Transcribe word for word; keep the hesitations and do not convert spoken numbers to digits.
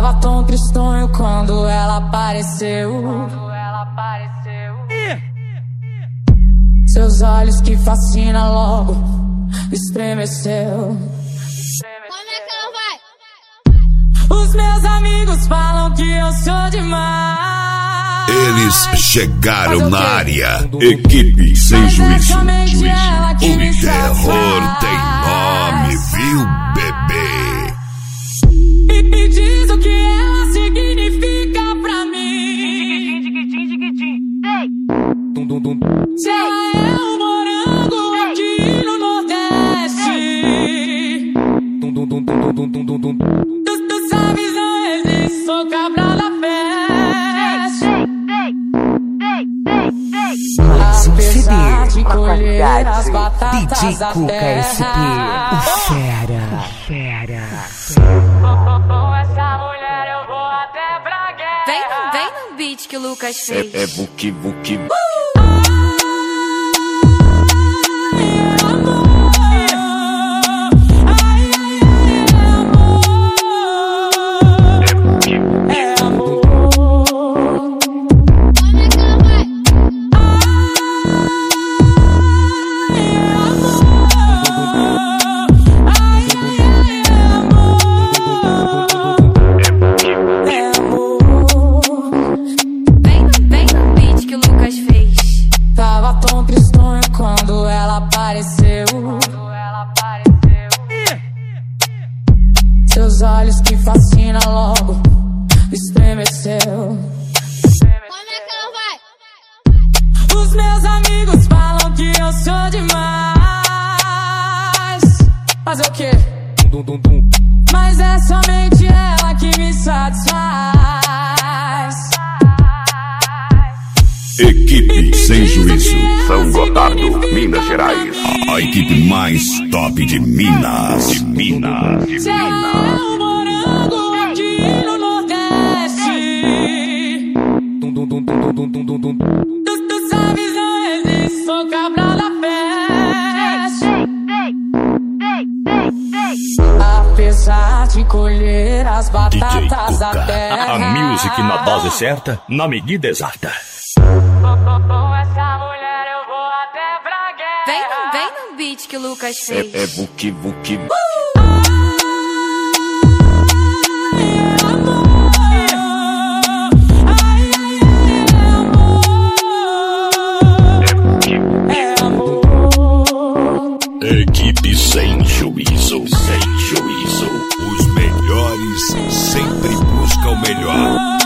Tava tão tristonho quando ela apareceu. Seus olhos que fascinam logo estremeceu. Como é que ela vai? Os meus amigos falam que eu sou demais. Eles chegaram na área. Equipe sem juízo. Juízo. O terror tem nome, viu, bebê? E me diz o que ela significa pra mim. Já é um morango aqui no Nordeste. Tu, tu sabes onde sou cabral da festa. Mais um C D, De uma colher as qualidade. batatas D J da Cuca terra. S P, o fera, o fera. Com essa mulher eu vou até pra guerra. Vem, vem no beat que o Lucas fez. É, é buki buki. Uh! Seus olhos que fascinam logo estremeceu. Como é que ela vai? Os meus amigos falam que eu sou demais. Fazer o quê? Mas é somente ela que me satisfaz. Equipe sem juízo. São Gotardo, Minas Gerais. A equipe mais top de Minas. De Minas. De Já é um morango aqui no Nordeste. Tu, tu sabes onde sou cabral da festa. Apesar de colher as D J batatas da Cuca. terra. A music na dose certa, na medida exata. Com essa mulher eu vou até pra guerra. Vem, vem no beat que o Lucas É, fez. é buki buki. Equipe sem juízo. Sem juízo. Os melhores sempre buscam o melhor.